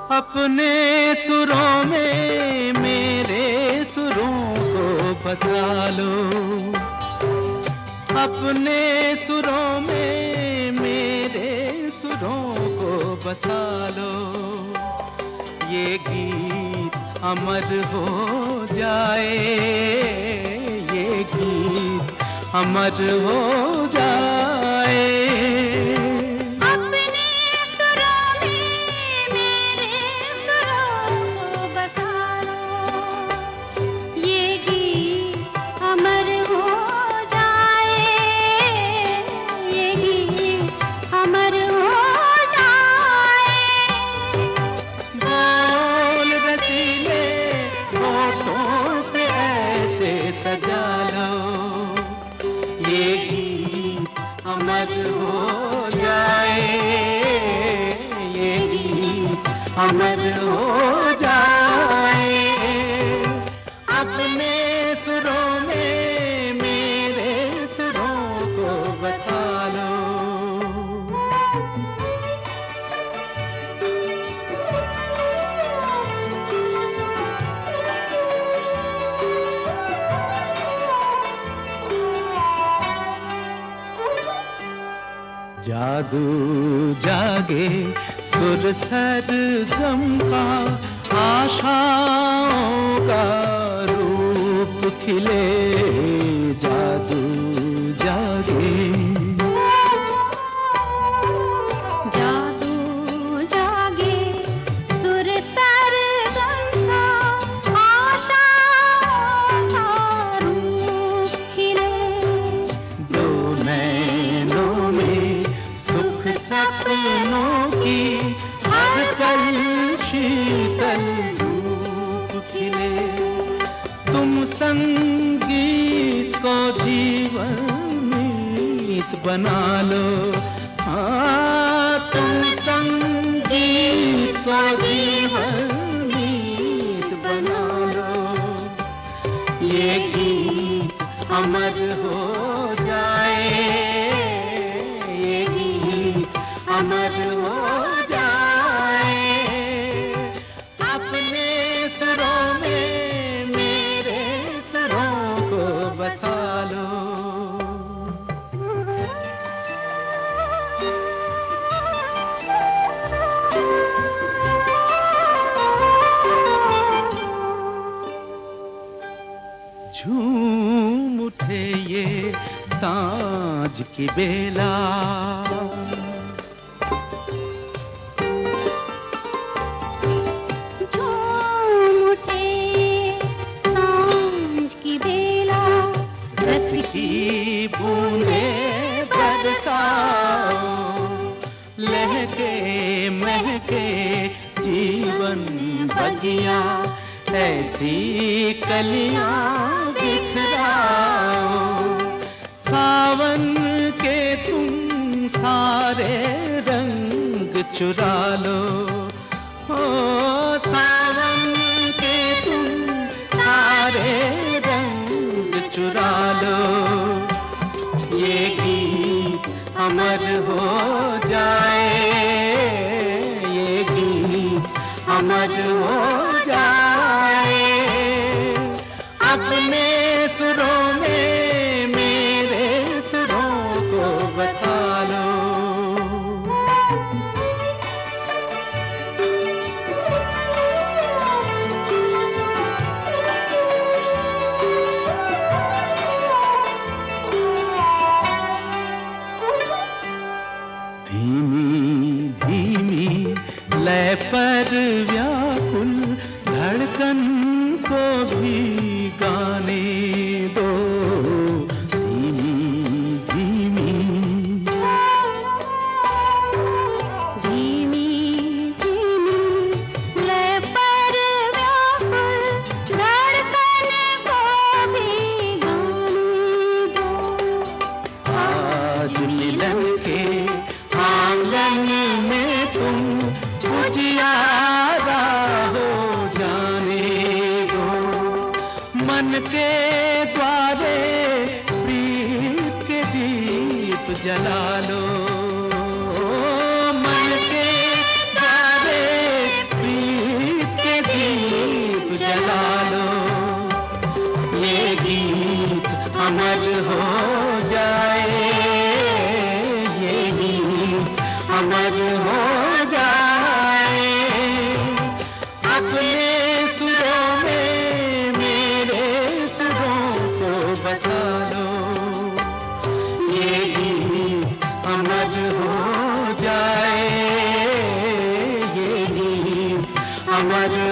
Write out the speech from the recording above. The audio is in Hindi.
अपने सुरों में मेरे सुरों को बसा लो, अपने सुरों में मेरे सुरों को बसा लो। ये गीत अमर हो जाए, ये गीत अमर हो जाए। सजा लो, ये गीत अमर हो जाए, ये गीत अमर हो जाए। अपने सुरों में मेरे सुरों को बसा लो। जादू जागे सुर सरगम का, आशाओं का रूप खिले। जादू जागे, जादू जागे सुर सरगम का, आशाओं का रूप खिले। दो नैनों में सपनों की हर पल शीतल धूप खिले। तुम संगीत को जीवनीत बना लो, हाँ तुम संगीत को जीवनीत बना लो। ये गीत अमर हो जाए, अमर हो जाए। अपने सुरों में मेरे सुरों को बसा लो। झूम उठे ये सांझ की बेला, की बूंदे बरसाओ, लहके महके जीवन बगिया, ऐसी कलियां बिखराओ। सावन के तुम सारे रंग चुरा लो, ओ सावन के तुम सारे रंग चुरा लो। ये गीत अमर हो जाए, ये गीत अमर हो जाए। अपने सुरों में मेरे सुरों को बसा लो। लय पर व्याकुल धड़कन को भी गाने दो, धीमी धीमी धीमी धीमी लय पर व्याकुल धड़कन को भी गाने दो। आज मिलन के आंगन में तुम उजियारा हो जाने दो। मन के द्वारे प्रीत के दीप जला लो, मन के द्वारे प्रीत अमर हो जाए। अपने सुरों में मेरे सुरों को बसा लो, ये गीत अमर हो जाए, ये गीत अमर